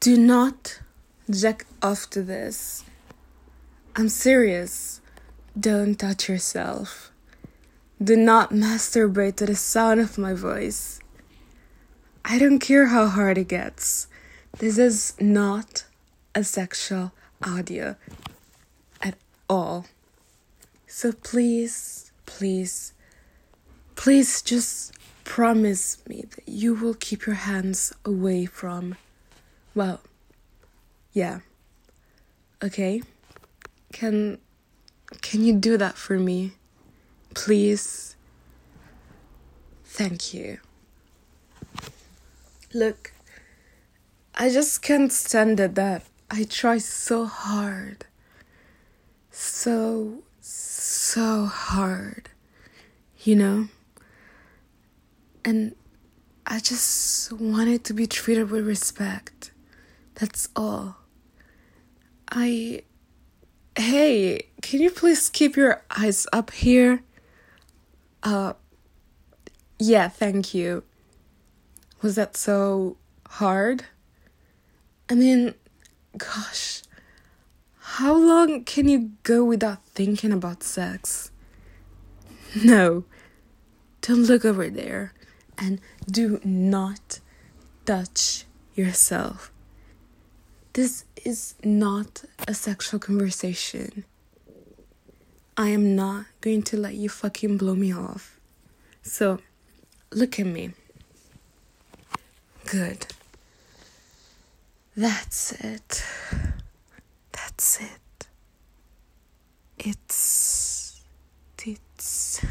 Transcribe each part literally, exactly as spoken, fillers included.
Do not jack off to this. I'm serious. Don't touch yourself. Do not masturbate to the sound of my voice. I don't care how hard it gets. This is not a sexual audio at all. So please, please, please just promise me that you will keep your hands away from, well, yeah. Okay? Can, can you do that for me? Please? Thank you. Look, I just can't stand it that I try so hard. So, so hard. You know? And I just wanted to be treated with respect. That's all. I... Hey, can you please keep your eyes up here? Uh, yeah, thank you. Was that so hard? I mean, gosh, how long can you go without thinking about sex? No, don't look over there and do not touch yourself. This is not a sexual conversation. I am not going to let you fucking blow me off. So, look at me. Good. That's it. That's it. It's... It's...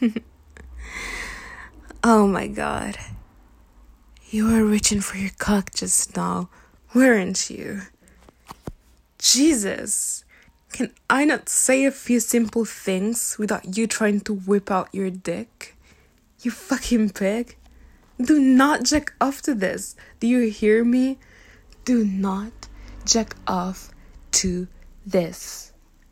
Oh my god. You were reaching for your cock just now, weren't you? Jesus. Can I not say a few simple things without you trying to whip out your dick? You fucking pig. Do not jack off to this. Do you hear me? Do not jack off to this.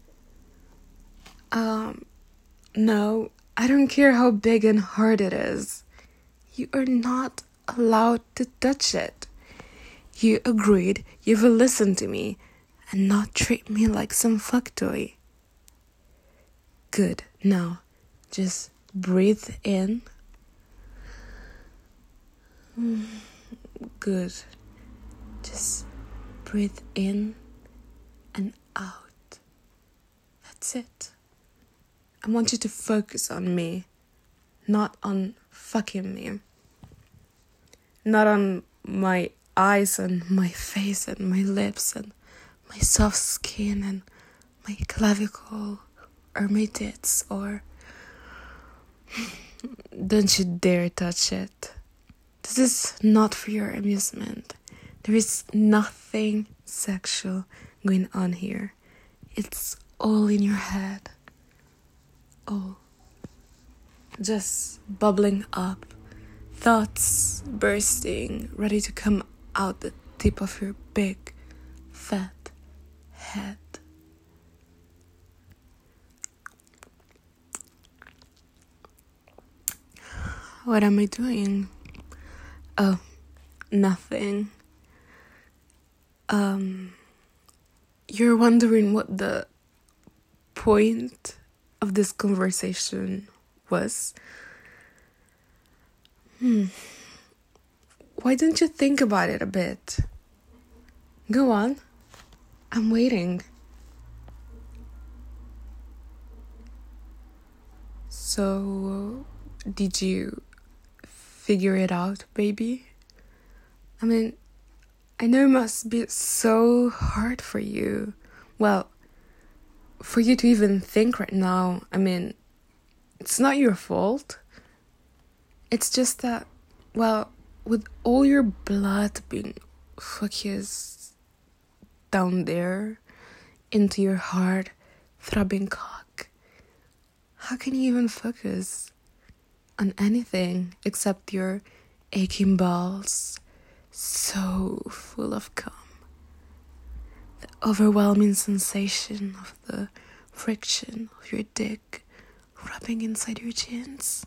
Um, no, I don't care how big and hard it is. You are not allowed to touch it. You agreed you will listen to me and not treat me like some fuck toy. Good. Now, just breathe in. Good. Just breathe in and out. That's it. I want you to focus on me, not on fucking me. Not on my eyes and my face and my lips and my soft skin and my clavicle or my tits or... Don't you dare touch it. This is not for your amusement. There is nothing sexual going on here. It's all in your head. All. Just bubbling up. Thoughts bursting, ready to come out the tip of your big, fat head. What am I doing? Oh, nothing. Um, you're wondering what the point of this conversation was? Hmm. Why don't you think about it a bit? Go on. I'm waiting. So, did you figure it out, baby? I mean, I know it must be so hard for you. Well, for you to even think right now, I mean, it's not your fault. It's just that, well, with all your blood being focused down there into your hard, throbbing cock, how can you even focus on anything except your aching balls, so full of cum? The overwhelming sensation of the friction of your dick rubbing inside your jeans.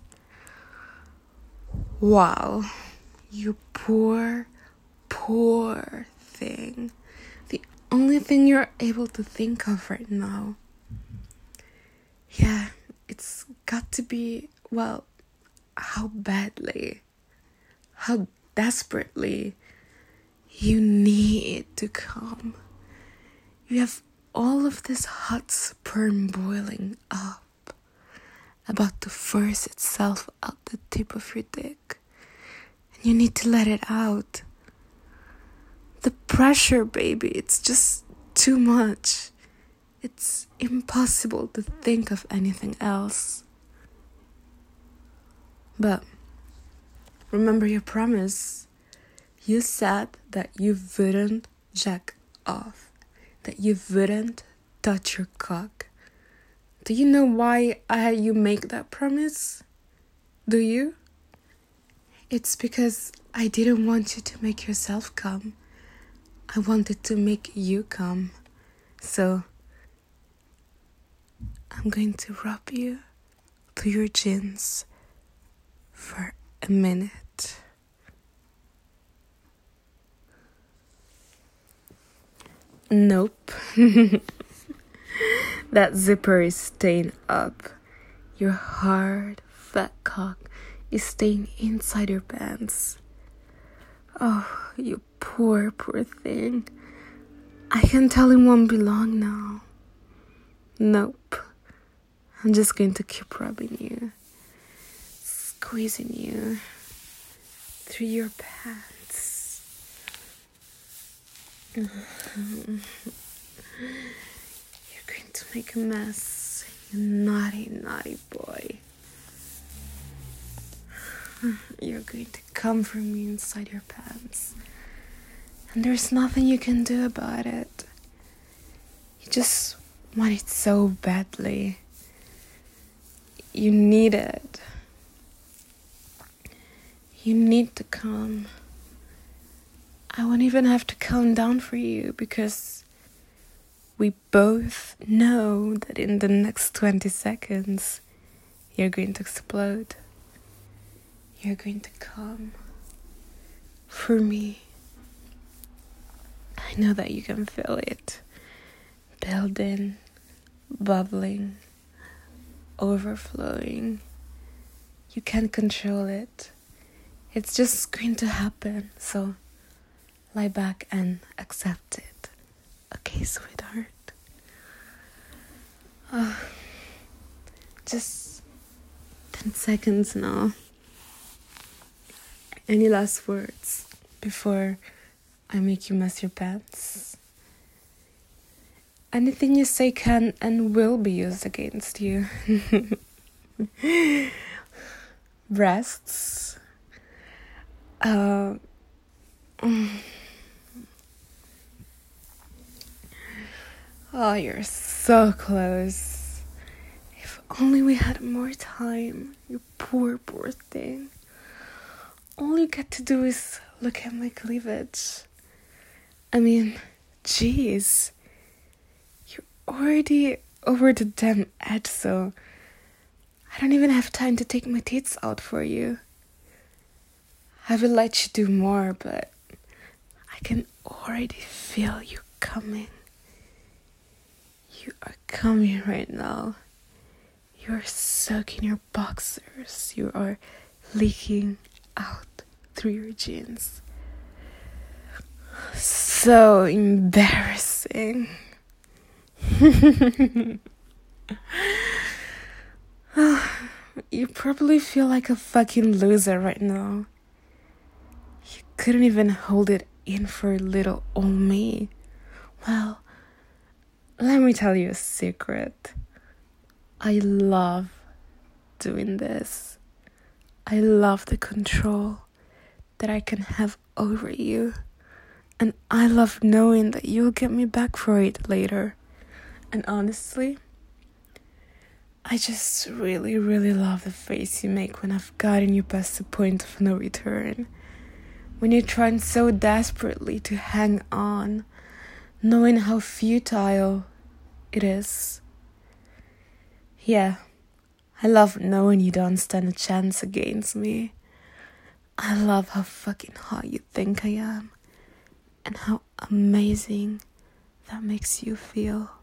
Wow, you poor, poor thing. The only thing you're able to think of right now. Yeah, it's got to be, well, how badly, how desperately you need to come. You have all of this hot sperm boiling up, about to force itself out the tip of your dick. And you need to let it out. The pressure, baby, it's just too much. It's impossible to think of anything else. But remember your promise. You said that you wouldn't jack off, that you wouldn't touch your cock. Do you know why I had you make that promise? Do you? It's because I didn't want you to make yourself come. I wanted to make you come. So I'm going to rub you to your jeans for a minute. Nope. That zipper is staying up. Your hard, fat cock is staying inside your pants. Oh, you poor, poor thing. I can tell it won't be long now. Nope. I'm just going to keep rubbing you, squeezing you through your pants. Mm-hmm. You're going to make a mess, you naughty, naughty boy. You're going to come for me inside your pants. And there's nothing you can do about it. You just want it so badly. You need it. You need to come. I won't even have to count down for you because we both know that in the next twenty seconds you're going to explode. You're going to come for me. I know that you can feel it building, bubbling, overflowing. You can't control it. It's just going to happen. So lie back and accept it. Okay, sweetheart? Uh, just ten seconds now. Any last words before I make you mess your pants? Anything you say can and will be used against you. Breasts. Uh, oh, you're so close. If only we had more time. You poor, poor thing. All you get to do is look at my cleavage. I mean, jeez. You're already over the damn edge, so I don't even have time to take my tits out for you. I will let you do more, but I can already feel you coming. You are coming right now. You are soaking your boxers. You are leaking out through your jeans. So embarrassing. You probably feel like a fucking loser right now. You couldn't even hold it in for little old me. Well, let me tell you a secret. I love doing this. I love the control that I can have over you. And I love knowing that you'll get me back for it later. And honestly, I just really, really love the face you make when I've gotten you past the point of no return. When you're trying so desperately to hang on, knowing how futile it is. Yeah, I love knowing you don't stand a chance against me. I love how fucking hot you think I am. and how amazing that makes you feel.